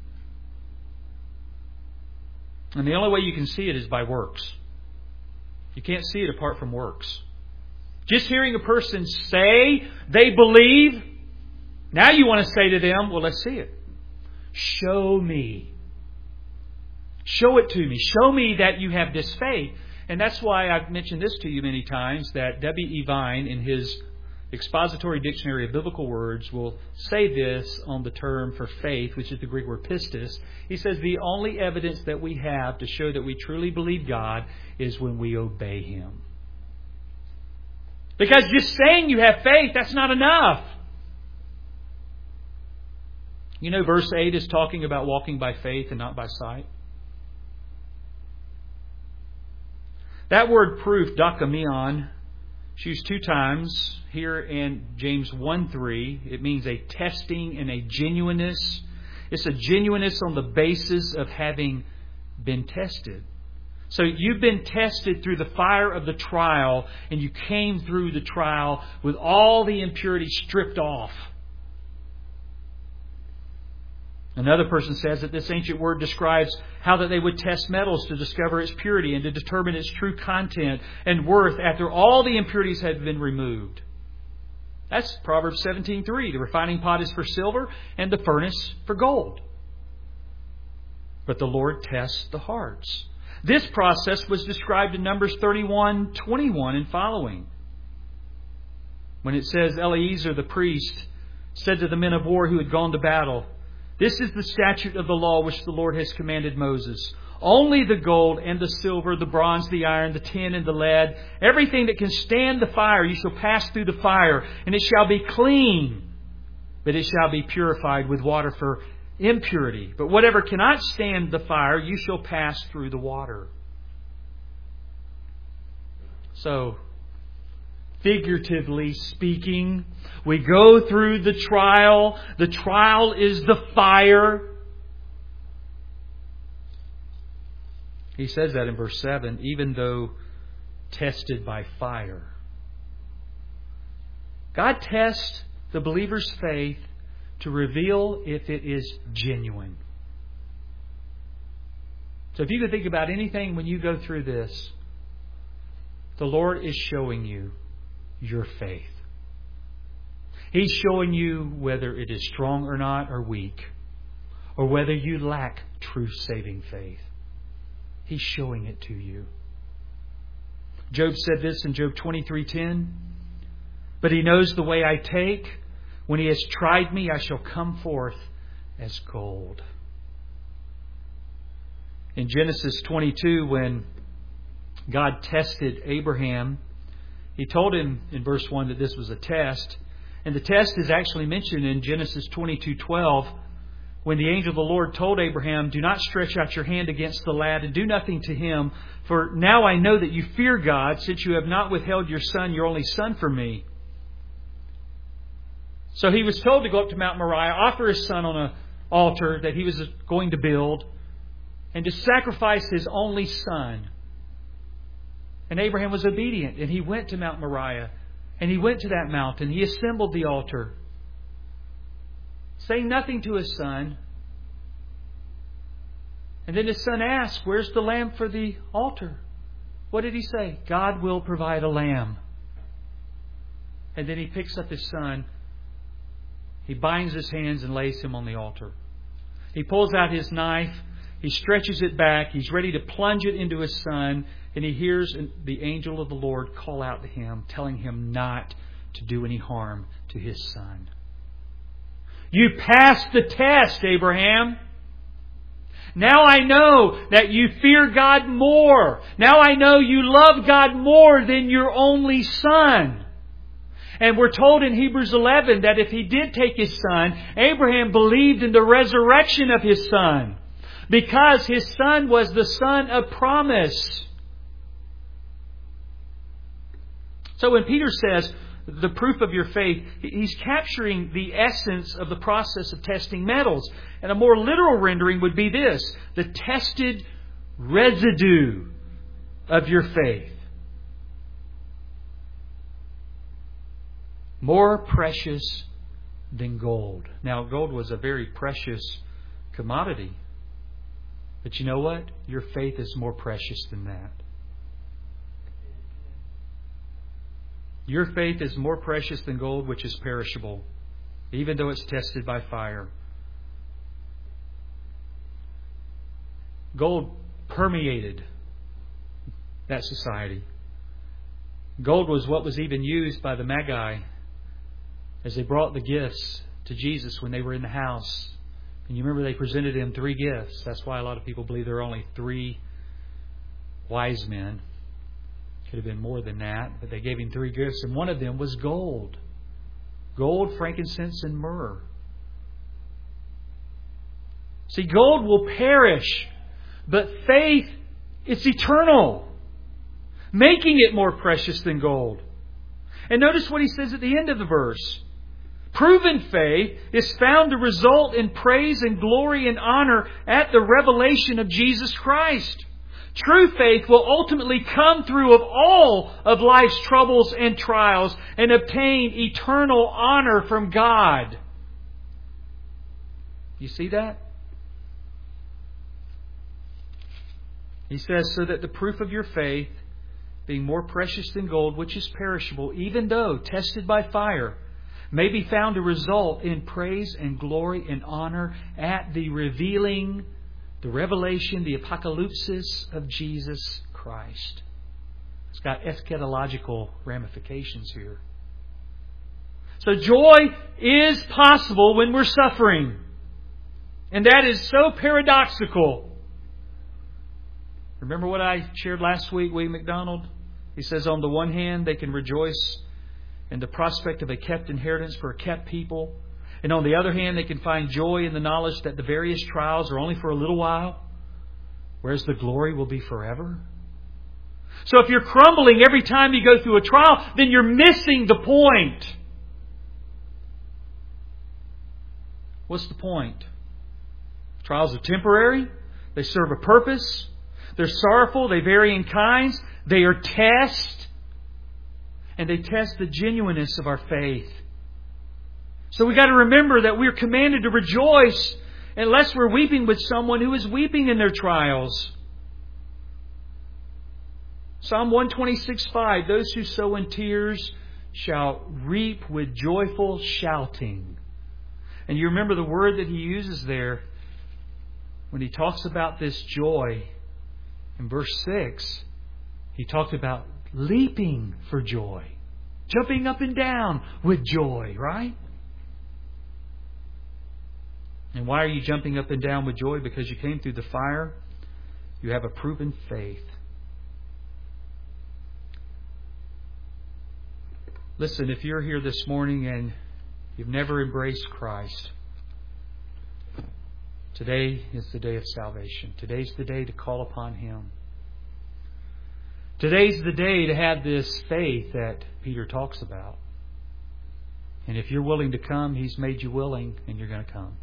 And the only way you can see it is by works. You can't see it apart from works. Just hearing a person say they believe, now you want to say to them, well, let's see it. Show me. Show it to me. Show me that you have this faith. And that's why I've mentioned this to you many times, that W E Vine, in his Expository Dictionary of Biblical Words, will say this on the term for faith, which is the Greek word pistis. He says the only evidence that we have to show that we truly believe God is when we obey Him. Because just saying you have faith, that's not enough. You know, verse eight is talking about walking by faith and not by sight. That word proof, dokimion, is used two times here in James one three. It means a testing and a genuineness. It's a genuineness on the basis of having been tested. So you've been tested through the fire of the trial, and you came through the trial with all the impurities stripped off. Another person says that this ancient word describes how that they would test metals to discover its purity and to determine its true content and worth after all the impurities had been removed. That's Proverbs seventeen three. The refining pot is for silver and the furnace for gold. But the Lord tests the hearts. This process was described in Numbers thirty-one twenty-one and following, when it says, Eleazar the priest said to the men of war who had gone to battle, "This is the statute of the law which the Lord has commanded Moses. Only the gold and the silver, the bronze, the iron, the tin and the lead, everything that can stand the fire, you shall pass through the fire, and it shall be clean, but it shall be purified with water for impurity. But whatever cannot stand the fire, you shall pass through the water." So, figuratively speaking, we go through the trial. The trial is the fire. He says that in verse seven, even though tested by fire. God tests the believer's faith to reveal if it is genuine. So if you could think about anything when you go through this, the Lord is showing you your faith. He's showing you whether it is strong or not, or weak, or whether you lack true saving faith. He's showing it to you. Job said this in Job twenty-three ten. But He knows the way I take. When He has tried me, I shall come forth as gold. In Genesis twenty-two, when God tested Abraham, He told him in verse one that this was a test. And the test is actually mentioned in Genesis twenty-two twelve, when the angel of the Lord told Abraham, do not stretch out your hand against the lad and do nothing to him, for now I know that you fear God, since you have not withheld your son, your only son, from me. So he was told to go up to Mount Moriah, offer his son on an altar that he was going to build, and to sacrifice his only son. And Abraham was obedient, and he went to Mount Moriah, and he went to that mountain. He assembled the altar, saying nothing to his son. And then his son asked, where's the lamb for the altar? What did he say? God will provide a lamb. And then he picks up his son. He binds his hands and lays him on the altar. He pulls out his knife. He stretches it back. He's ready to plunge it into his son. And he hears the angel of the Lord call out to him, telling him not to do any harm to his son. You passed the test, Abraham. Now I know that you fear God more. Now I know you love God more than your only son. And we're told in Hebrews eleven that if he did take his son, Abraham believed in the resurrection of his son, because his son was the son of promise. So when Peter says the proof of your faith, he's capturing the essence of the process of testing metals. And a more literal rendering would be this: the tested residue of your faith. More precious than gold. Now, gold was a very precious commodity. But you know what? Your faith is more precious than that. Your faith is more precious than gold, which is perishable, even though it's tested by fire. Gold permeated that society. Gold was what was even used by the Magi as they brought the gifts to Jesus when they were in the house. And you remember they presented him three gifts. That's why a lot of people believe there are only three wise men. Could have been more than that, but they gave him three gifts, and one of them was gold. Gold, frankincense, and myrrh. See, gold will perish, but faith is eternal, making it more precious than gold. And notice what he says at the end of the verse. Proven faith is found to result in praise and glory and honor at the revelation of Jesus Christ. True faith will ultimately come through of all of life's troubles and trials and obtain eternal honor from God. You see that? He says, so that the proof of your faith, being more precious than gold, which is perishable, even though tested by fire, may be found to result in praise and glory and honor at the revealing, the revelation, the apocalypsis of Jesus Christ. It's got eschatological ramifications here. So joy is possible when we're suffering. And that is so paradoxical. Remember what I shared last week, William MacDonald? He says on the one hand, they can rejoice in the prospect of a kept inheritance for a kept people. And on the other hand, they can find joy in the knowledge that the various trials are only for a little while, whereas the glory will be forever. So if you're crumbling every time you go through a trial, then you're missing the point. What's the point? Trials are temporary. They serve a purpose. They're sorrowful. They vary in kinds. They are tests. And they test the genuineness of our faith. So we've got to remember that we're commanded to rejoice unless we're weeping with someone who is weeping in their trials. Psalm one twenty-six five, those who sow in tears shall reap with joyful shouting. And you remember the word that he uses there when he talks about this joy. In verse six, he talked about leaping for joy. Jumping up and down with joy, right? And why are you jumping up and down with joy? Because you came through the fire. You have a proven faith. Listen, if you're here this morning and you've never embraced Christ, today is the day of salvation. Today's the day to call upon Him. Today's the day to have this faith that Peter talks about. And if you're willing to come, He's made you willing, and you're going to come.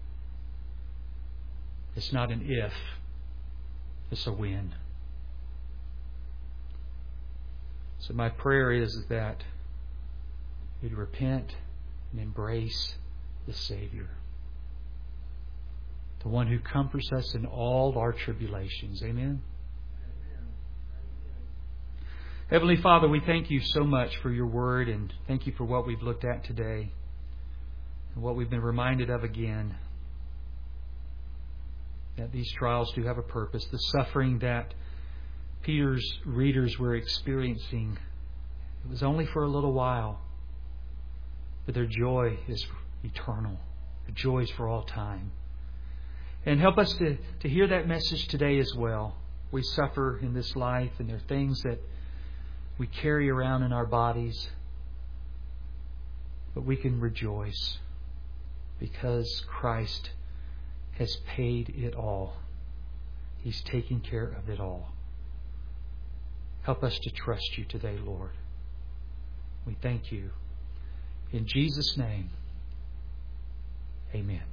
It's not an if, it's a when. So my prayer is that you'd repent and embrace the Savior, the one who comforts us in all our tribulations. Amen? Heavenly Father, we thank You so much for Your Word, and thank You for what we've looked at today and what we've been reminded of again. That these trials do have a purpose. The suffering that Peter's readers were experiencing, it was only for a little while. But their joy is eternal. Their joy is for all time. And help us to, to hear that message today as well. We suffer in this life, and there are things that we carry around in our bodies. But we can rejoice because Christ has paid it all. He's taking care of it all. Help us to trust You today, Lord. We thank You. In Jesus' name, amen.